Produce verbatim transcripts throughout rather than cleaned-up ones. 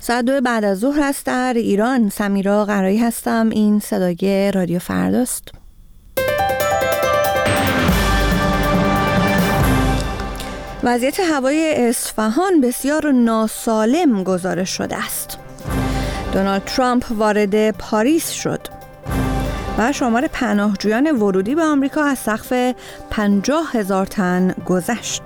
ساعت دو بعد از ظهر است در ایران. سمیرا قرایی هستم. این صدای رادیو فرداست. وضعیت هوای اصفهان بسیار ناسالم گزارش شده است. دونالد ترامپ وارد پاریس شد و شمار پناهجویان ورودی به آمریکا از سقف پنجاه هزار تن گذشت.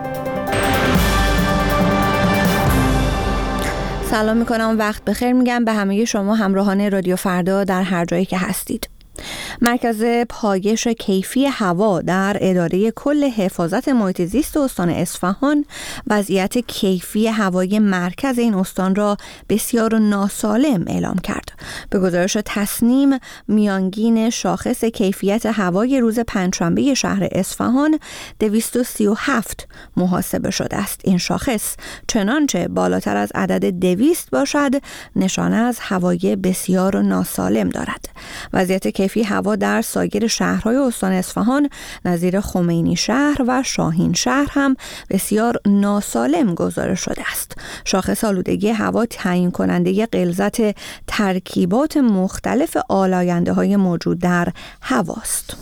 سلام میکنم، وقت بخیر میگم به همه شما همراهان رادیو فردا در هر جایی که هستید. مرکز پایش کیفی هوا در اداره کل حفاظت محیط زیست استان اصفهان وضعیت کیفی هوای مرکز این استان را بسیار ناسالم اعلام کرد. به گزارش تصنیم، میانگین شاخص کیفیت هوای روز پنجشنبه شهر اصفهان دویست و سی و هفت محاسبه شده است. این شاخص چنانچه بالاتر از عدد دویست باشد نشانه از هوای بسیار ناسالم دارد. وضعیت کیفی هوا در سایر شهرهای استان اصفهان نظیر خمینی شهر و شاهین شهر هم بسیار ناسالم گزارش شده است. شاخص آلودگی هوا تعیین کننده غلظت ترکیبات مختلف آلاینده های موجود در هواست.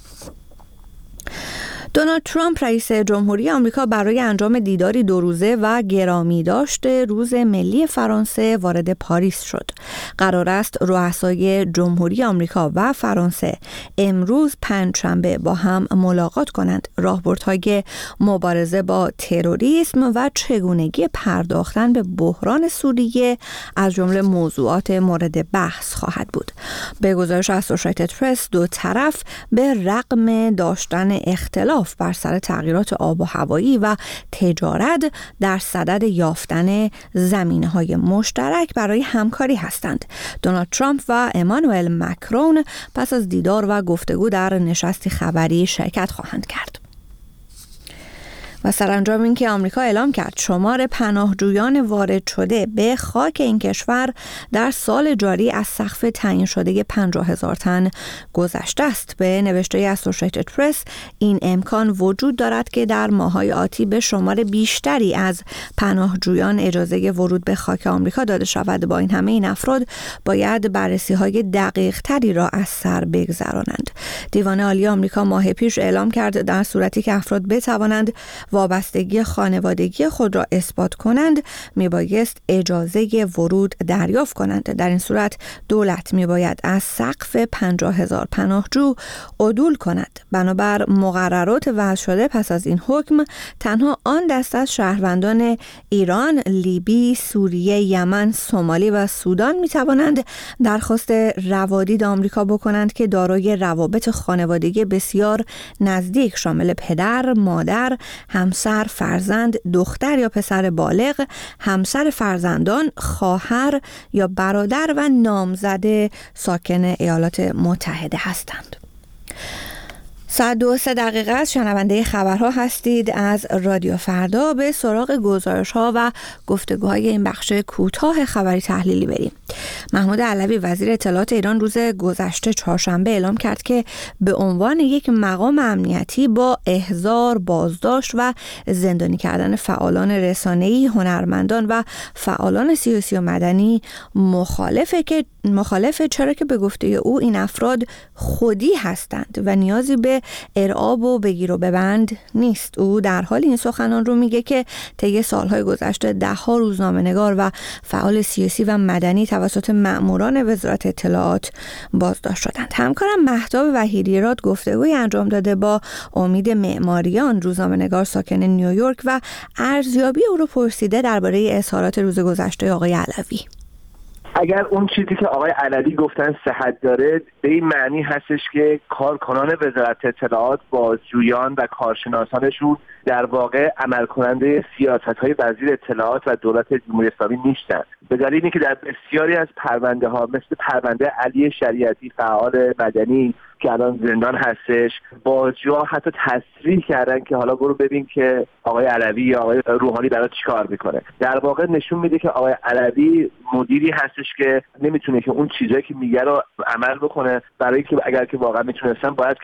دونالد ترامپ رئیس جمهوری آمریکا برای انجام دیداری دو روزه و گرامی داشته روز ملی فرانسه وارد پاریس شد. قرار است رؤسای جمهوری آمریکا و فرانسه امروز پنجشنبه با هم ملاقات کنند. راهبردهای مبارزه با تروریسم و چگونگی پرداختن به بحران سوریه از جمله موضوعات مورد بحث خواهد بود. به گزارش اسوسییتد پرس دو طرف به رغم داشتن اختلاف بر سر تغییرات آب و هوایی و تجارت در صدد یافتن زمینه‌های مشترک برای همکاری هستند. دونالد ترامپ و امانوئل مکرون پس از دیدار و گفتگو در نشستی خبری شرکت خواهند کرد. و سرانجام این که آمریکا اعلام کرد شمار پناهجویان وارد شده به خاک این کشور در سال جاری از سقف تعیین شده پنجاه هزار تن گذشته است. به نوشته اسوسییتد پرس این امکان وجود دارد که در ماه‌های آتی به شمار بیشتری از پناهجویان اجازه ورود به خاک آمریکا داده شود. با این همه این افراد باید بررسی‌های دقیق تری را از سر بگذرانند. دیوان عالی آمریکا ماه پیش اعلام کرد در صورتی که افراد بتوانند وابستگی خانوادگی خود را اثبات کنند میبایست اجازه ورود دریافت کنند. در این صورت دولت میباید از سقف پنجاه هزار پناهجو عدول کند. بنابر مقررات وضع شده پس از این حکم تنها آن دسته از شهروندان ایران، لیبی، سوریه، یمن، سومالی و سودان میتوانند درخواست روادید آمریکا بکنند که دارای روابط خانوادگی بسیار نزدیک شامل پدر، مادر، همسر، فرزند، دختر یا پسر بالغ، همسر فرزندان، خواهر یا برادر و نامزد ساکن ایالات متحده هستند. ساعت دو سه دقیقه است. شنونده خبرها هستید از رادیو فردا. به سراغ گزارش ها و گفتگوهای این بخش کوتاه خبری تحلیلی بریم. محمود علوی وزیر اطلاعات ایران روز گذشته چهارشنبه اعلام کرد که به عنوان یک مقام امنیتی با احضار، بازداشت و زندانی کردن فعالان رسانه‌ای، هنرمندان و فعالان سیاسی و مدنی مخالفه که مخالفه چرا که به گفته او این افراد خودی هستند و نیازی به ارعاب و بگیر و ببند نیست. او در حال این سخنان رو میگه که طی سالهای گذشته ده ها روزنامه‌نگار و فعال سیاسی و مدنی توسط مأموران وزارت اطلاعات بازداشت شدند. همکارم مهتاب وحیدی‌راد گفتگوی انجام داده با امید معماریان، روزنامه‌نگار ساکن نیویورک و ارزیابی او رو پرسیده درباره اظهارات روز گذشته آقای علوی. اگر اون چیزی که آقای علوی گفتن صحت داره به این معنی هستش که کارکنان وزارت اطلاعات، بازجویان و کارشناسانشون در واقع عمل کننده سیاست‌های وزیر اطلاعات و دولت جمهوری اسلامی نیستن. به دلیلی که در بسیاری از پرونده ها مثل پرونده علی شریعتی فعال مدنی که الان زندان هستش، بازجوها حتی تصریح کردن که حالا برو ببین که آقای علوی یا آقای روحانی برای چیکار میکنه. در واقع نشون میده که آقای علوی مدیری هستش که نمیتونه که اون چیزایی که میگه رو عمل بکنه، برای که اگر که واقعا میتونستن باید که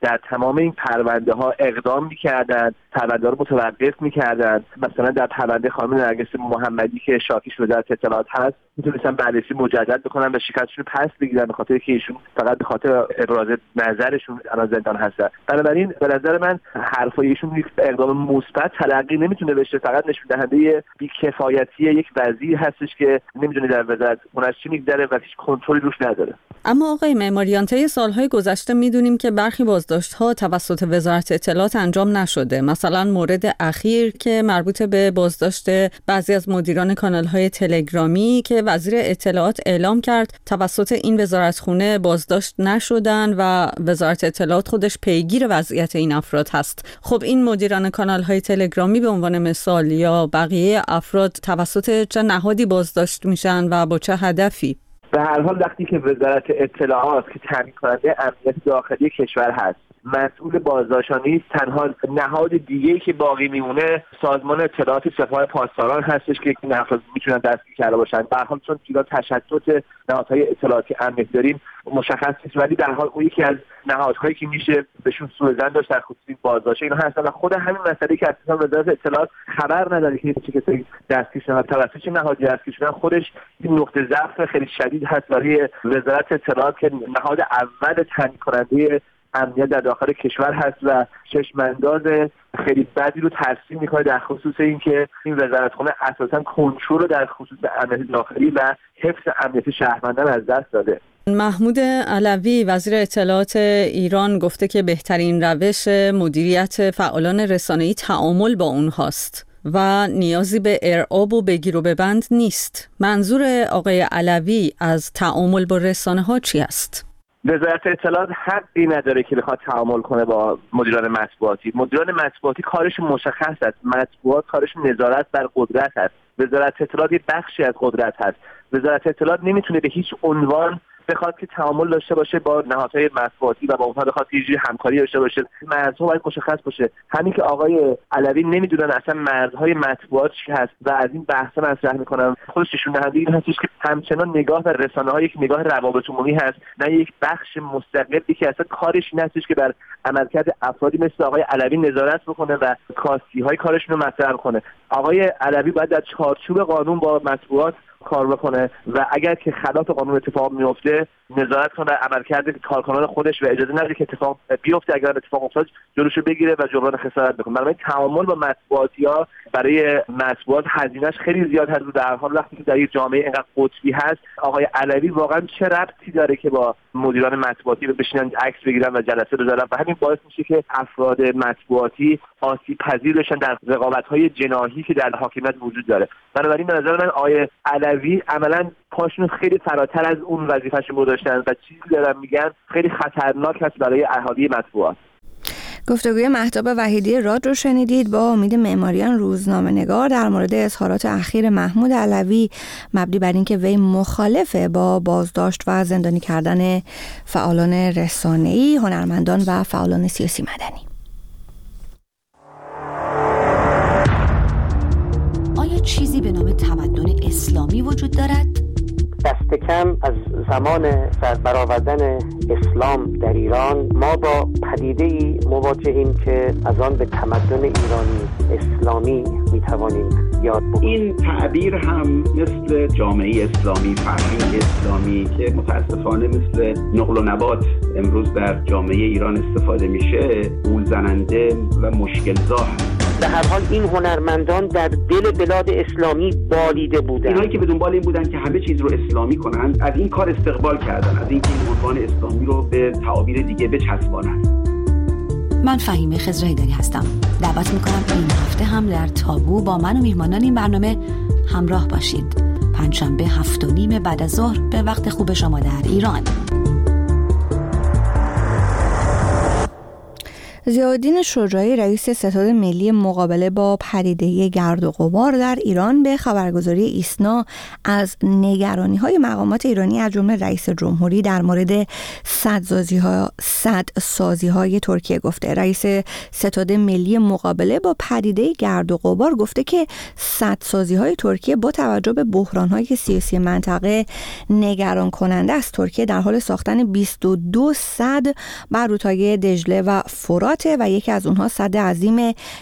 در تمام این پرونده ها اقدام می‌کردند، پرونده رو متوقف می‌کردند. مثلا در پرونده خانم نرگس محمدی که شاکی شده از اطلاعات هست، میتونستن بررسی مجدد بکنن و شکایتشون پس بگیرن به خاطر که ایشون فقط به خاطر ابراز نظرشون الان زندان هستن. بنابراین به نظر من حرفای ایشون یک اقدام مثبت تلقی نمیتونه بشه، فقط نشون دهنده بی‌کفایتی یک وزیر هستش که نمیدونه در وزارت خونش چی میگذره و هیچ کنترلی روش نداره. اما آقای معماریان، طی سالهای گذشته میدونیم که برخی بازداشت‌ها توسط وزارت اطلاعات انجام نشده. مثلا مورد اخیر که مربوط به بازداشت بعضی از مدیران کانال‌های تلگرامی که وزیر اطلاعات اعلام کرد توسط این وزارتخونه بازداشت نشدن و وزارت اطلاعات خودش پیگیر وضعیت این افراد هست. خب این مدیران کانال‌های تلگرامی به عنوان مثال یا بقیه افراد توسط چه نهادی بازداشت میشن و با چه هدفی؟ به هر حال وقتی که وزارت اطلاعات که تامین کننده امنیت داخلی کشور هست مسئول بازداشت‌ها نیست، تنها نهاد دیگه‌ای که باقی میمونه سازمان اطلاعات سپاه پاسداران هستش که این افراد میتونن دستگیر کرده باشن. به هر حال چون چیزا تشتت نهادهای اطلاعاتی امنیتی داریم مشخص نیست، ولی به هر حال اون یکی از نهادهایی که میشه بهشون سوء ظن داشت در خصوص بازداشت اینا هستن و خود همین مسئله که اصلا وزارت اطلاعات خبر نداره که چه کسایی دستگیر شدن توسط چه نهادی دستگیر شدن، خودش این نقطه ضعف خیلی شدید هست برای وزارت اطلاعات که نهاد اول تامین کننده امنیت در داخل کشور هست و چشمانداز خیلی بدی رو ترسیم میکنه در خصوص اینکه این وزارتخونه اساساً کنترل رو در خصوص امنیت داخلی و حفظ امنیت شهروندان از دست داده. محمود علوی وزیر اطلاعات ایران گفته که بهترین روش مدیریت فعالان رسانه‌ای تعامل با اونهاست و نیازی به ارعاب و بگیر و ببند نیست. منظور آقای علوی از تعامل با رسانه‌ها چی است؟ وزارت اطلاعات حقی نداره که بخواد تعامل کنه با مدیران مطبوعاتی. مدیران مطبوعاتی کارش مشخص است. مطبوعات کارش نظارت بر قدرت است. وزارت اطلاعات یه بخشی از قدرت است. وزارت اطلاعات نمیتونه به هیچ عنوان بخواد که تعامل داشته باشه با نهادهای مطبوعاتی و با اونها بخواد که یه همکاری داشته باشه. مرزها باید مشخص باشه. همین که آقای علوی نمیدونن اصلا مرزهای مطبوعات چی هست و از این بحثا مطرح میکنن، خودش نشون دهنده این هستش که همچنان نگاه به رسانه‌ها یک نگاه روابط عمومی هست، نه یک بخش مستقلی که اصلا کارش این هستش که بر عملکرد افرادی مثل آقای علوی نظارت بکنه و کاستی‌های کارشون رو مطرح کنه. آقای علوی باید در چارچوب قانون با مطبوعات کار بکنه و اگر که خلاف قانون اتفاق میفته نظارت کنه عملکرد کارکنان خودش و اجازه نده که اتفاق بیفته. اگر اتفاق افتاد جلوشو بگیره و جبران خسارت بکنه. برای تعامل با مطبوعاتی‌ها برای مطبوعات هزینه‌اش خیلی زیاد هست. در حال وقتی که در یک جامعه اینقدر قطبی هست، آقای علوی واقعا چه ربطی داره که با مدیران مطبوعاتی بشینن عکس بگیرن و جلسه بذارن و همین باعث میشه که افراد مطبوعاتی آسیب پذیر بشن در رقابت‌های جناحی که در حاکمیت وجود داره. بنابراین به نظر من آقای علوی عملاً پاشون خیلی فراتر از اون وظیفه‌شون گذاشتن و چیزی دارن میگن خیلی خطرناک هست برای اهالی مطبوعات. گفتگوی مهتاب وحیدی راد رو شنیدید با امید معماریان، روزنامه‌نگار، در مورد اظهارات اخیر محمود علوی مبنی بر اینکه وی مخالفه با بازداشت و زندانی کردن فعالان رسانه‌ای، هنرمندان و فعالان سیاسی مدنی. آیا چیزی به نام تمدن اسلامی وجود دارد؟ دست کم از زمان برآوردن اسلام در ایران ما با پدیده‌ای مواجهیم که از آن به تمدن ایرانی اسلامی میتوانیم یاد بکنیم. این تعبیر هم مثل جامعه اسلامی، فرهنگ اسلامی که متاسفانه مثل نقل و نبات امروز در جامعه ایران استفاده میشه، گول زننده و مشکل‌زا هست. به هر حال این هنرمندان در دل بلاد اسلامی بالیده بودند. اینایی که به دنبال این بودن که همه چیز رو اسلامی کنند از این کار استقبال کردن، از اینکه این عنوان اسلامی رو به تعابیر دیگه بچسبانند. من فهیمه خضره‌ایدری هستم. دعوت میکنم این هفته هم در تابو با من و میهمانان این برنامه همراه باشید. پنجشنبه هفت و نیم بعد از ظهر به وقت خوب شما در ایران. ضیاءالدین شجاعی رئیس ستاد ملی مقابله با پدیده گرد و غبار در ایران به خبرگزاری ایسنا از نگرانی‌های مقامات ایرانی از جمله رئیس جمهوری در مورد سدسازی‌ها سدسازی‌های ترکیه گفته. رئیس ستاد ملی مقابله با پدیده گرد و غبار گفته که سدسازی‌های ترکیه با توجه به بحران‌های سیاسی منطقه نگران کننده است. ترکیه در حال ساختن بیست و دو سد بر رودهای دجله و فرات و یکی از اونها سد عظیم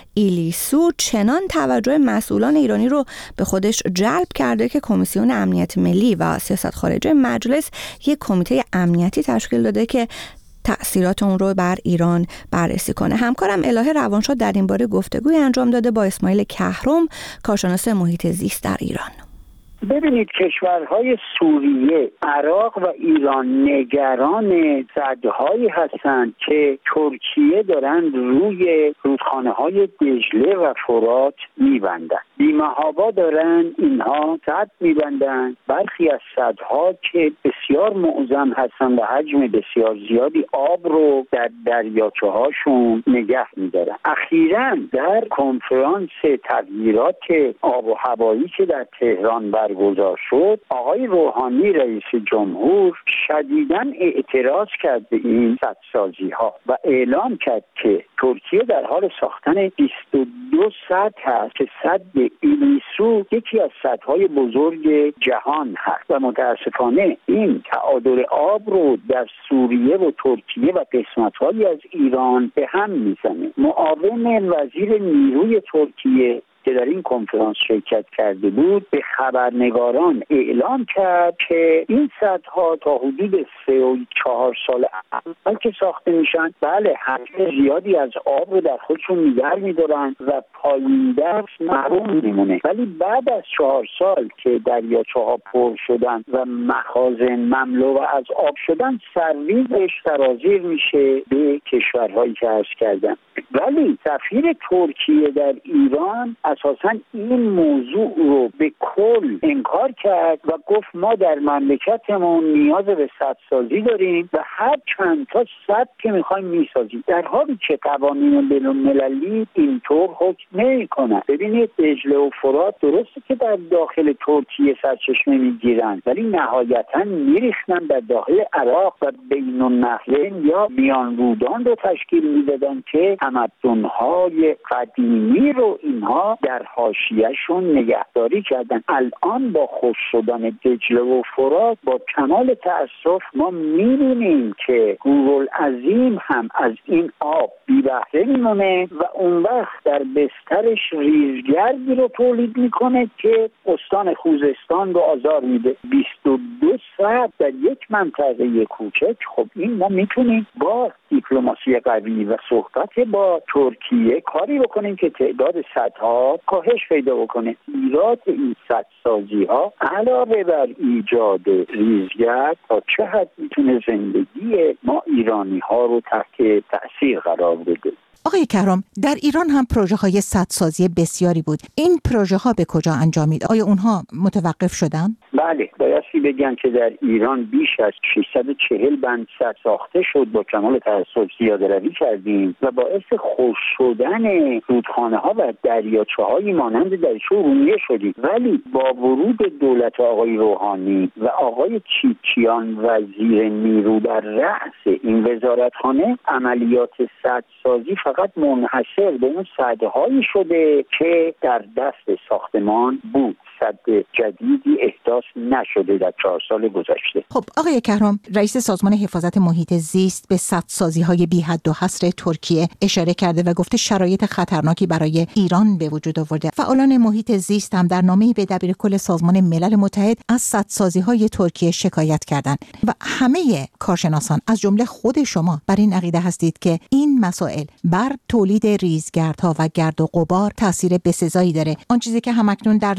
ایلیسو چنان توجه مسئولان ایرانی رو به خودش جلب کرده که کمیسیون امنیت ملی و سیاست خارجه مجلس یک کمیته امنیتی تشکیل داده که تأثیرات اون رو بر ایران بررسی کنه. همکارم الهه روانشاد در این باره گفتگوی انجام داده با اسماعیل کهرم، کارشناس محیط زیست در ایران. ببینید کشورهای سوریه، عراق و ایران نگران سدهایی هستند که ترکیه دارند روی رودخانه‌های دجله و فرات می‌بندند. بی‌محابا دارند اینها سد می‌بندند. برخی از سدها که بسیار معظم هستند و حجم بسیار زیادی آب رو در دریاچه‌هاشون نگه می‌دارند. اخیراً در کنفرانس تغییرات آب و هوایی که در تهران بر برگزار شد، آقای روحانی رئیس جمهور شدیداً اعتراض کرد به این سدسازی ها و اعلام کرد که ترکیه در حال ساختن بیست و دو سد هست که سد ایلیسو یکی از سدهای بزرگ جهان هست و متاسفانه این تعادل آب رو در سوریه و ترکیه و قسمت‌هایی از ایران به هم میزنه. معاون وزیر نیروی ترکیه که در این کنفرانس شرکت کرده بود به خبرنگاران اعلام کرد که این سدها تا حدود سه و چهار سال اول که ساخته میشن بله حجم زیادی از آب رو در خودشون نگه میدارن و پایین دست محروم میمونه، ولی بعد از چهار سال که دریاچه ها پر شدن و مخازن مملو و از آب شدن سرویزش سرازیر میشه به کشورهایی که عرض کردم. ولی سفیر ترکیه در ایران اساساً این موضوع رو به کل انکار کرد و گفت ما در مملکتمون نیاز به سدسازی داریم و هر چند تا سد که میخوایم میسازیم، در حالی که قوانین بین‌المللی اینطور حکم نمی‌کنه. ببینید دجله و فرات درسته که در داخل ترکیه سرچشمه میگیرن ولی نهایتاً میریختن در داخل عراق و بین النهرین یا میان رودان رو تشکیل میدادن که تمدن‌های قدیمی رو اینها در حاشیه‌شون نگهداری کردن. الان با خشک شدن دجله و فرات با کمال تأسف ما می‌بینیم که گورالعظیم هم از این آب بی بهره میمونه و اون وقت در بسترش ریزگردی رو تولید میکنه که استان خوزستان رو آزار میده. بیست و دو سد در یک منطقه کوچک، خب این ما میتونیم با دیپلماسی قوی و صحبت با ترکیه کاری بکنیم که تعداد سدها کاهش پیدا بکنه. ایراد این سدسازی ها علاوه بر ایجاد ریزگرد تا چه حد میتونه زندگی ما ایرانی ها رو تحت تأثیر قرار بده. آقای کهرم، در ایران هم پروژه های سدسازی بسیاری بود. این پروژه ها به کجا انجامید؟ آیا اونها متوقف شدن؟ بله، بایستی بگم که در ایران بیش از ششصد و چهل بند سد ساخته شد. با کمال تأسف زیاده‌روی کردیم و باعث خشک شدن رودخانه ها و دریاچه های مانند دریاچه ارومیه شدیم. ولی با ورود دولت آقای روحانی و آقای چیچیان وزیر نیرو در رأس این وزارتخانه، عملیات سدسازی فقط منحصر به اون سدهایی شده که در دست ساختمان بود. سد جدیدی احداث نشده در چهار سال گذشته. خب آقای کهرم، رئیس سازمان حفاظت محیط زیست به سدسازی های بی حد و حصر ترکیه اشاره کرده و گفته شرایط خطرناکی برای ایران به وجود آورده. فعالان محیط زیست هم در نامه‌ای به دبیرکل سازمان ملل متحد از سدسازی های ترکیه شکایت کردند و همه کارشناسان از جمله خود شما بر این عقیده هستید که این مسائل بر تولید ریزگردها و گرد و غبار تاثیر بسزایی داره. آن چیزی که همکنون در زابل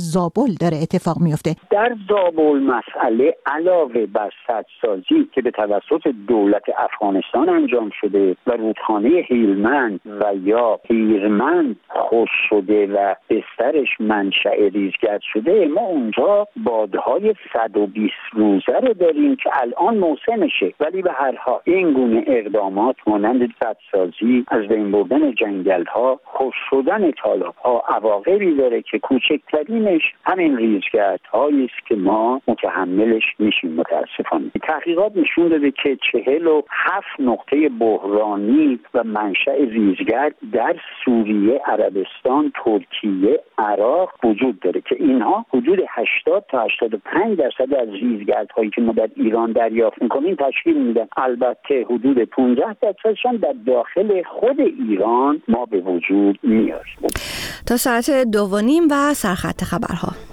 داره اتفاق میفته. در زابل مسئله علاوه بر سدسازی که به توسط دولت افغانستان انجام شده و رودخانه هیلمند و یا هیرمند خشک شده و بسترش منشأ ریزگرد شده، ما اونجا بادهای صد و بیست روزه رو داریم که الان موسمشه. ولی به هر حال این گونه اقدامات مانند سدسازی، از بین بردن جنگل‌ها، خشک شدن تالاب‌ها عواقبی داره که کوچکترینش همین ریزگردهایی است که ما متحملش میشیم. متاسفانه تحقیقات نشون داده که چهل و هفت نقطه بحرانی و منشأ ریزگرد در سوریه، عربستان، ترکیه، عراق وجود داره که اینها حدود هشتاد تا هشتاد و پنج درصد از ریزگردهایی که ما در ایران دریافت می‌کنیم تشکیل میدن. البته حدود پانزده درصدشان در داخل خود ایران ما به وجود میاریم. تا ساعت دو و نیم و سرخط خبرها.